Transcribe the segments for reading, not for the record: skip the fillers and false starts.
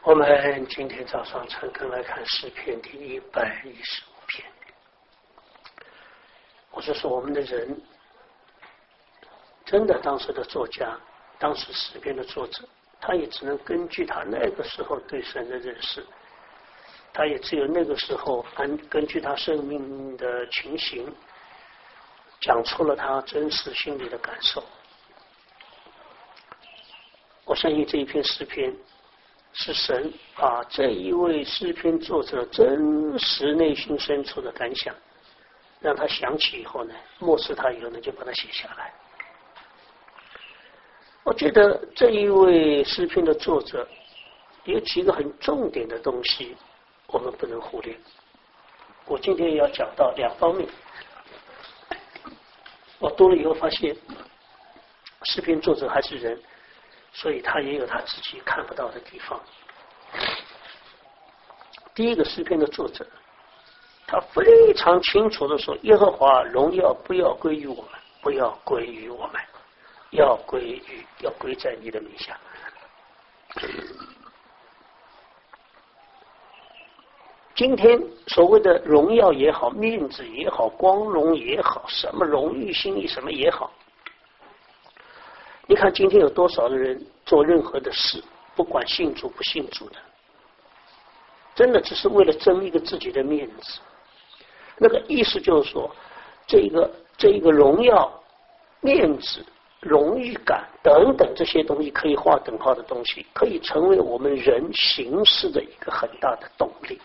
我们今天早上诚恳来看诗篇第115篇。我就说我们的人真的，当时的作家，当时诗篇的作者，他也只能根据他那个时候对神的认识，他也只有那个时候根据他生命的情形讲出了他真实心里的感受。我相信这一篇诗篇是神把这一位诗篇作者真实内心深处的感想让他想起以后呢，漠视他以后呢，就把它写下来。我觉得这一位诗篇的作者有几个很重点的东西我们不能忽略。我今天要讲到2方面。我读了以后发现诗篇作者还是人，所以他也有他自己看不到的地方。第一个，诗篇的作者他非常清楚的说，耶和华荣耀不要归于我们，不要归于我们，要归在你的名下。今天所谓的荣耀也好，面子也好，光荣也好，什么荣誉心意什么也好，你看今天有多少的人做任何的事，不管信主不信主的，真的只是为了争一个自己的面子。那个意思就是说，这一个荣耀、面子、荣誉感等等这些东西可以划等号的东西，可以成为我们人行事的一个很大的动力。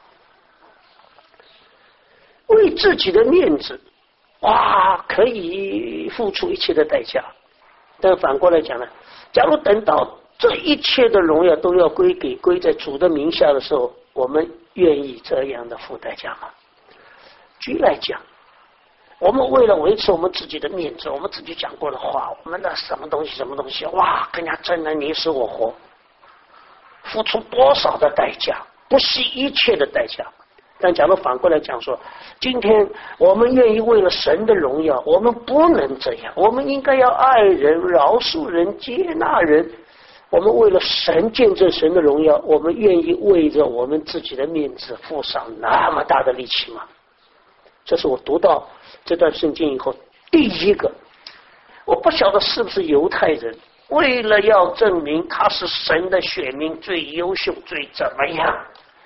为自己的面子，哇，可以付出一切的代价。但反过来讲呢，假如等到这一切的荣耀都要归在主的名下的时候，我们愿意这样的付代价吗？举例来讲，我们为了维持我们自己的面子，我们自己讲过的话，我们的什么东西，哇，跟人家争得你死我活，付出多少的代价，不惜一切的代价。但假如反过来讲说，今天我们愿意为了神的荣耀，我们不能这样，我们应该要爱人、饶恕人、接纳人。我们为了神见证神的荣耀，我们愿意为着我们自己的面子付上那么大的力气吗？这是我读到这段圣经以后第一个。我不晓得是不是犹太人为了要证明他是神的选民，最优秀、最怎么样，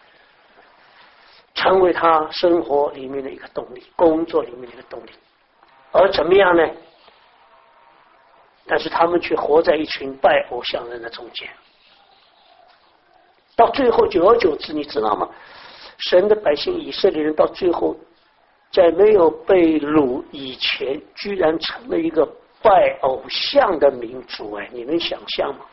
成为他生活里面的一个动力，工作里面的一个动力，而怎么样呢？但是他们却活在一群拜偶像人的中间，到最后久而久之，你知道吗？神的百姓以色列人到最后在没有被掳以前，居然成了一个拜偶像的民族。哎，你能想象吗？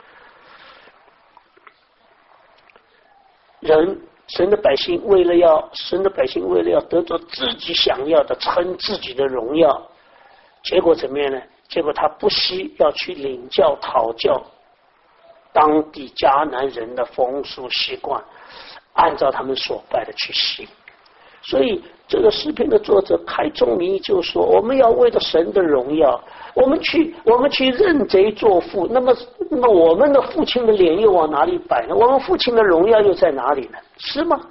神的百姓为了要得着自己想要的，称自己的荣耀，结果怎么样呢？结果他不惜要去领教讨教当地迦南人的风俗习惯，按照他们所拜的去行。所以这个诗篇的作者开宗明义就说，我们要为了神的荣耀，我们去认贼作父，那么我们的父亲的脸又往哪里摆呢？我们父亲的荣耀又在哪里呢？是吗？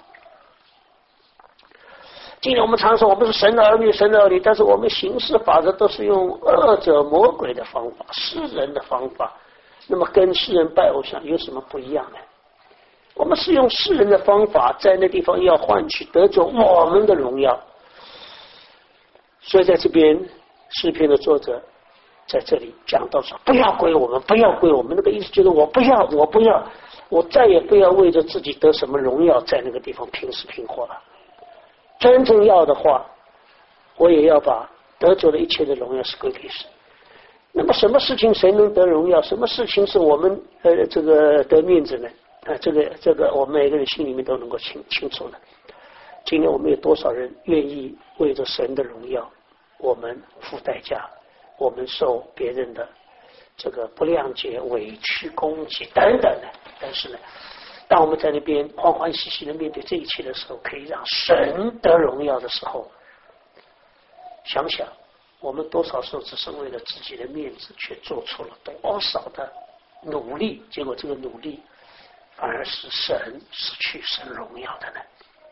今天我们常说我们是神的儿女，但是我们行事法则都是用恶者魔鬼的方法，世人的方法，那么跟世人拜偶像有什么不一样呢？我们是用世人的方法，在那地方要换取得着我们的荣耀。所以在这边诗篇的作者在这里讲到说，不要归我们，不要归我们，那个意思就是我不要，我再也不要为着自己得什么荣耀在那个地方拼死拼活了。真正要的话，我也要把得着的一切的荣耀是归给神。那么什么事情谁能得荣耀？什么事情是我们这个得面子呢？这个我们每个人心里面都能够清楚的。今天我们有多少人愿意为着神的荣耀，我们付代价，我们受别人的这个不谅解、委屈、攻击等等的。但是呢，当我们在那边欢欢喜喜的面对这一切的时候，可以让神得荣耀的时候，想想我们多少时候只是为了自己的面子，却做出了多少的努力，结果这个努力反而使神失去神荣耀的呢？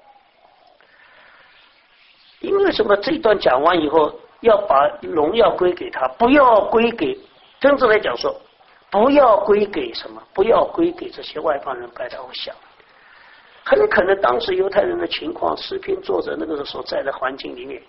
因为什么？这一段讲完以后，要把荣耀归给他，不要归给，真正来讲说，不要归给什么？不要归给这些外邦人拜的偶像。很可能当时犹太人的情况，诗篇作者那个所在的环境里面，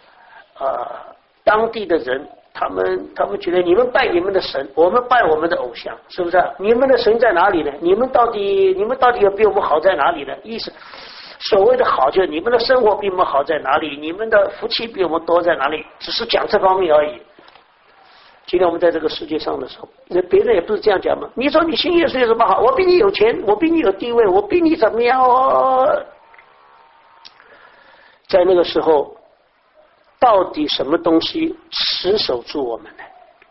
当地的人，他们觉得你们拜你们的神，我们拜我们的偶像，是不是？你们的神在哪里呢？你们到底有比我们好在哪里呢？意思所谓的好，就是你们的生活比我们好在哪里，你们的福气比我们多在哪里，只是讲这方面而已。今天我们在这个世界上的时候，别人也不是这样讲嘛。你说你信耶稣有什么好？我比你有钱，我比你有地位，我比你怎么样哦？在那个时候，到底什么东西持守住我们呢？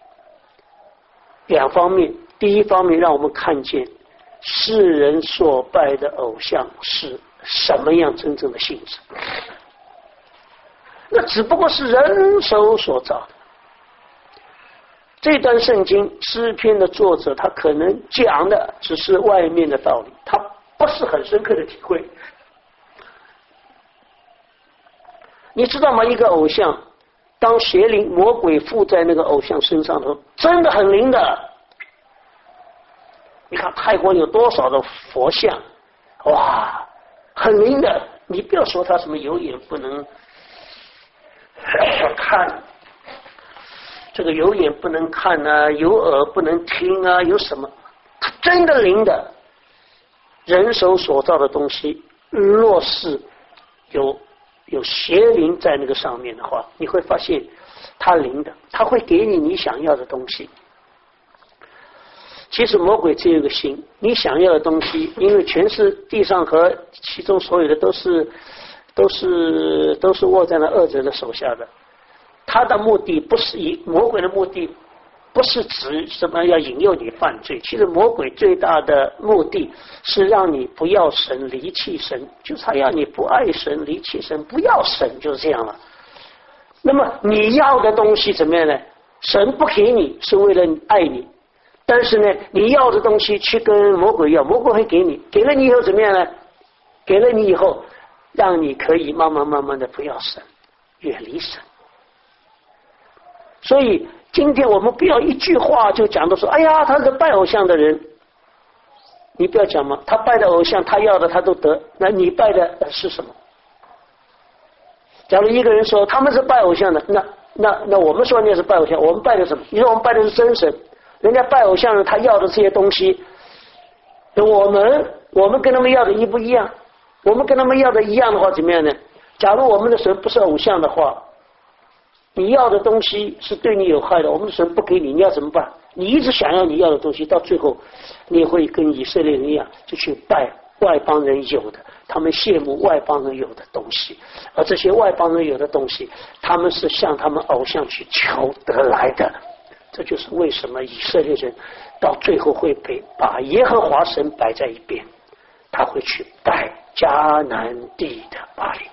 两方面，第一方面让我们看见世人所拜的偶像是什么样真正的性质，那只不过是人手所造的。这段圣经诗篇的作者，他可能讲的只是外面的道理，他不是很深刻的体会。你知道吗？一个偶像，当邪灵魔鬼附在那个偶像身上的时候，真的很灵的。你看泰国有多少的佛像，哇，很灵的。你不要说他什么有眼不能看，这个有眼不能看啊，有耳不能听啊，有什么？他真的灵的。人手所造的东西，若是有邪灵在那个上面的话，你会发现它灵的，它会给你想要的东西。其实魔鬼只有一个心，你想要的东西，因为全是地上和其中所有的都是握在那恶者的手下的。他的目的不是魔鬼的目的不是指什么要引诱你犯罪，其实魔鬼最大的目的是让你不要神，离弃神，就是他要你不爱神，离弃神，不要神，就是这样了。那么你要的东西怎么样呢？神不给你是为了爱你，但是呢，你要的东西去跟魔鬼要，魔鬼会给你，给了你以后怎么样呢？给了你以后，让你可以慢慢的不要神，远离神。所以今天我们不要一句话就讲到说，哎呀，他是拜偶像的人，你不要讲嘛，他拜的偶像，他要的他都得，那你拜的是什么？假如一个人说他们是拜偶像的，那我们说你也是拜偶像，我们拜的什么？你说我们拜的是真神，人家拜偶像人他要的这些东西，我们跟他们要的一不一样？我们跟他们要的一样的话怎么样呢？假如我们的神不是偶像的话，你要的东西是对你有害的，我们的神不给你，你要怎么办？你一直想要你要的东西，到最后你会跟以色列人一样，就去拜外邦人有的，他们羡慕外邦人有的东西，而这些外邦人有的东西，他们是向他们偶像去求得来的。这就是为什么以色列人到最后会把耶和华神摆在一边，他会去拜迦南地的巴力。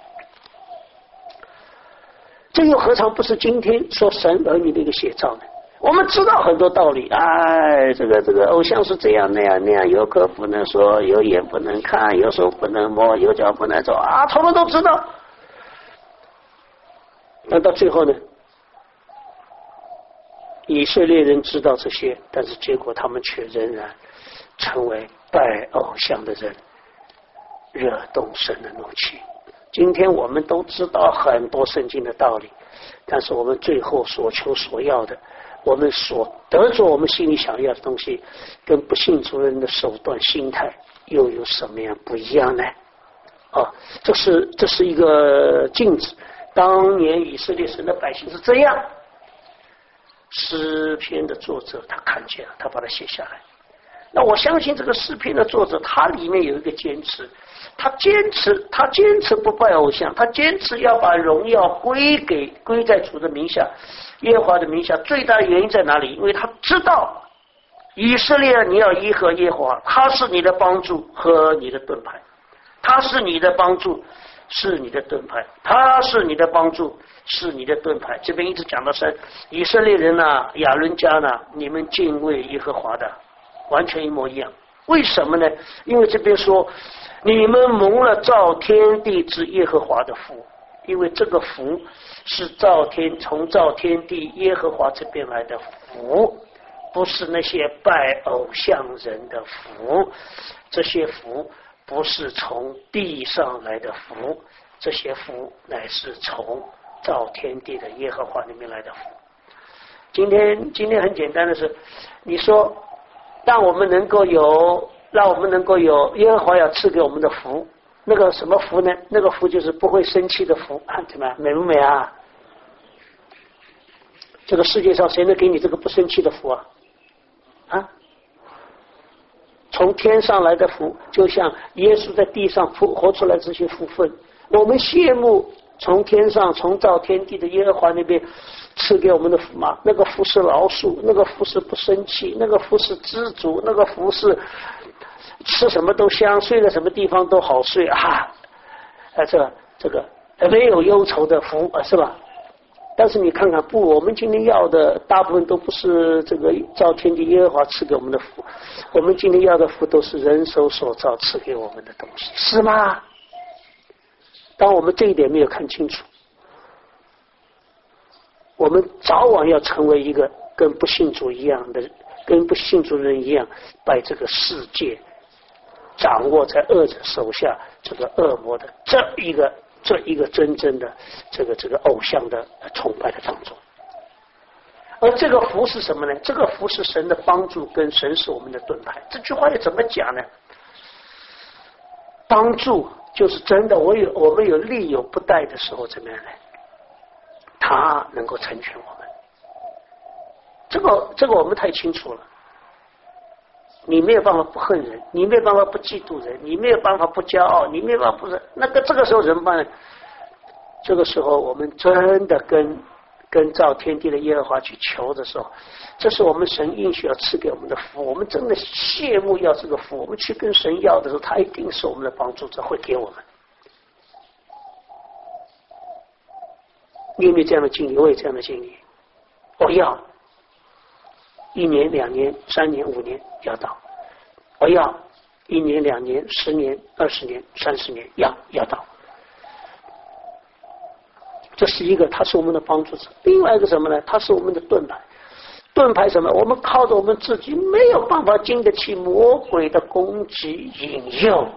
这又何尝不是今天说神儿女的一个写照呢？我们知道很多道理，哎，这个偶像是这样那样，有口不能说，有眼不能看，有手不能摸，有脚不能走啊，统统都知道。那到最后呢？以色列人知道这些，但是结果他们却仍然成为拜偶像的人，惹动神的怒气。今天我们都知道很多圣经的道理，但是我们最后所求所要的，我们所得着我们心里想要的东西，跟不信主人的手段心态又有什么样不一样呢？这是一个镜子。当年以色列神的百姓是这样，诗篇的作者他看见了，他把它写下来。那我相信这个诗篇的作者，他里面有一个坚持，他坚持不拜偶像，他坚持要把荣耀归在主的名下，耶和华的名下。最大的原因在哪里？因为他知道以色列你要依和耶和华，他是你的帮助和你的盾牌，他是你的帮助，是你的盾牌，他是你的帮助，是你的盾牌。这边一直讲到是以色列人啊，亚伦家呢，你们敬畏耶和华的，完全一模一样。 为什么呢？因为这边说你们蒙了造天地之耶和华的福，因为这个福是从造天地耶和华这边来的福，不是那些拜偶像人的福，这些福不是从地上来的福，这些福乃是从造天地的耶和华里面来的福。今天很简单的是，你说让我们能够有耶和华要赐给我们的福，那个什么福呢？那个福就是不会生气的福，怎么样？美不美啊？这个世界上谁能给你这个不生气的福啊？从天上来的福，就像耶稣在地上活出来这些福分，我们羡慕从天上从造天地的耶和华那边赐给我们的福嘛。那个福是饶恕，那个福是不生气，那个福是知足，那个福是吃什么都香，睡在什么地方都好睡这个没有忧愁的福是吧？但是你看看，我们今天要的大部分都不是这个造天地耶和华赐给我们的福，我们今天要的福都是人手所造赐给我们的东西，是吗？当我们这一点没有看清楚，我们早晚要成为一个跟不信主一样的，跟不信主人一样，把这个世界掌握在恶者手下，这个恶魔的这一个真正的这个偶像的崇拜的当中。而这个福是什么呢？这个福是神的帮助，跟神是我们的盾牌。这句话要怎么讲呢？帮助就是真的，我们有力有不逮的时候，怎么样呢？他能够成全我们。这个我们太清楚了。你没有办法不恨人，你没有办法不嫉妒人，你没有办法不骄傲，你没有办法不是这个时候怎么办呢？这个时候我们真的跟造天地的耶和华去求的时候，这是我们神应许要赐给我们的福。我们真的羡慕要这个福，我们去跟神要的时候，他一定是我们的帮助者，会给我们。你有没有这样的经历？我有这样的经历。我要1年、2年、3年、5年要到，我要1年、2年、10年、20年、30年要到。这是一个，他是我们的帮助者。另外一个什么呢？他是我们的盾牌。盾牌什么？我们靠着我们自己没有办法经得起魔鬼的攻击引诱。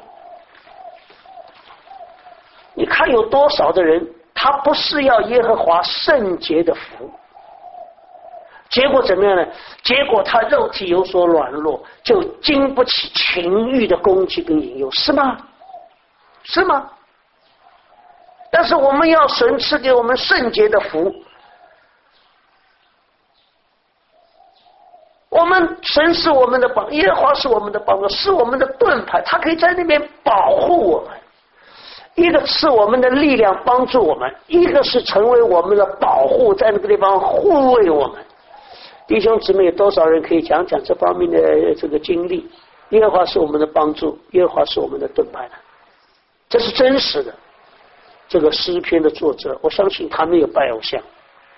你看有多少的人，他不是要耶和华圣洁的福，结果怎么样呢？结果他肉体有所软弱，就经不起情欲的攻击跟引诱，是吗？是吗？但是我们要神赐给我们圣洁的福，我们神是我们的帮，耶和华是我们的帮助，是我们的盾牌，他可以在那边保护我们。一个是我们的力量帮助我们，一个是成为我们的保护，在那个地方护卫我们。弟兄姊妹，有多少人可以讲讲这方面的这个经历？耶和华是我们的帮助，耶和华是我们的盾牌的，这是真实的。这个诗篇的作者，我相信他没有拜偶像，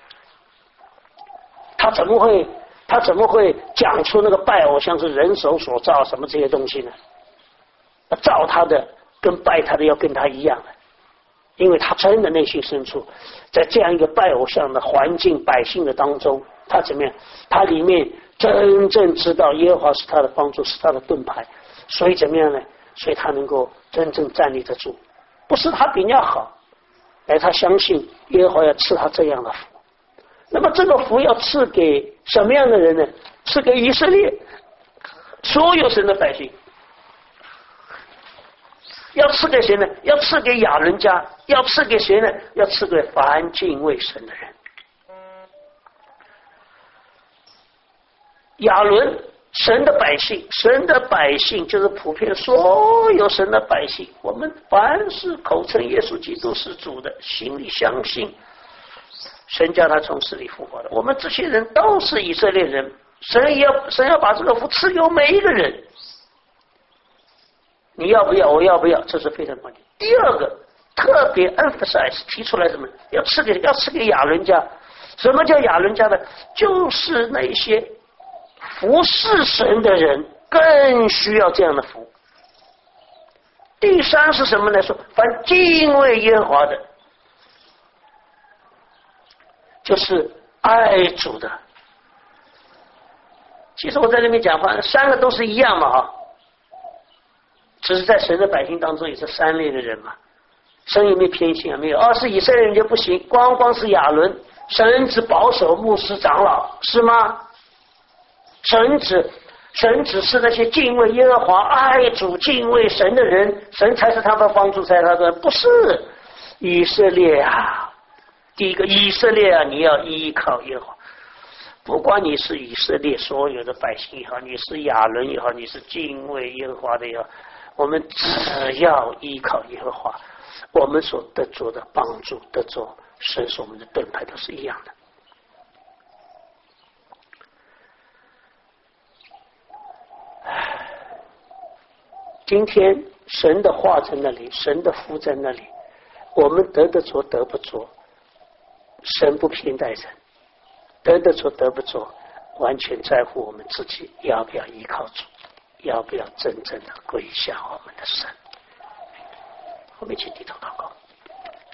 他怎么会讲出那个拜偶像是人手所造什么这些东西呢？造他的跟拜他的要跟他一样的，因为他真的内心深处在这样一个拜偶像的环境百姓的当中，他怎么样？他里面真正知道耶和华是他的帮助，是他的盾牌，所以怎么样呢？所以他能够真正站立得住。不是他比人家好，而他相信耶和华要赐他这样的福。那么这个福要赐给什么样的人呢？赐给以色列所有神的百姓。要赐给谁呢？要赐给亚伦家。要赐给谁呢？要赐给凡敬畏神的人。亚伦，神的百姓，神的百姓就是普遍所有神的百姓。我们凡是口称耶稣基督是主的，心里相信神叫他从死里复活的，我们这些人都是以色列人。神要把这个福赐给我每一个人。你要不要？我要不要？这是非常关键。第二个特别 emphasize 提出来什么？要赐给亚伦家。什么叫亚伦家呢？就是那些服侍神的人更需要这样的福。第三是什么呢？说凡敬畏耶和华的，就是爱主的。其实我在这边讲话，三个都是一样嘛哈，只是在神的百姓当中也是三类的人嘛。神有没有偏心啊？没有。是以色列人就不行，光是亚伦，神只保守牧师长老，是吗？神只是那些敬畏耶和华、爱主、敬畏神的人，神才是他们帮助，才是他的，不是以色列啊。第一个，以色列啊，你要依靠耶和华。不管你是以色列所有的百姓也好，你是亚伦也好，你是敬畏耶和华的也好，我们只要依靠耶和华，我们所得着的帮助，得着神是我们的盾牌，都是一样的。今天神的话在那里，神的福在那里，我们得着得不着，神不偏待人，得着得不着，完全在乎我们自己要不要依靠主，要不要真正的归向我们的神。我们一起低头祷告。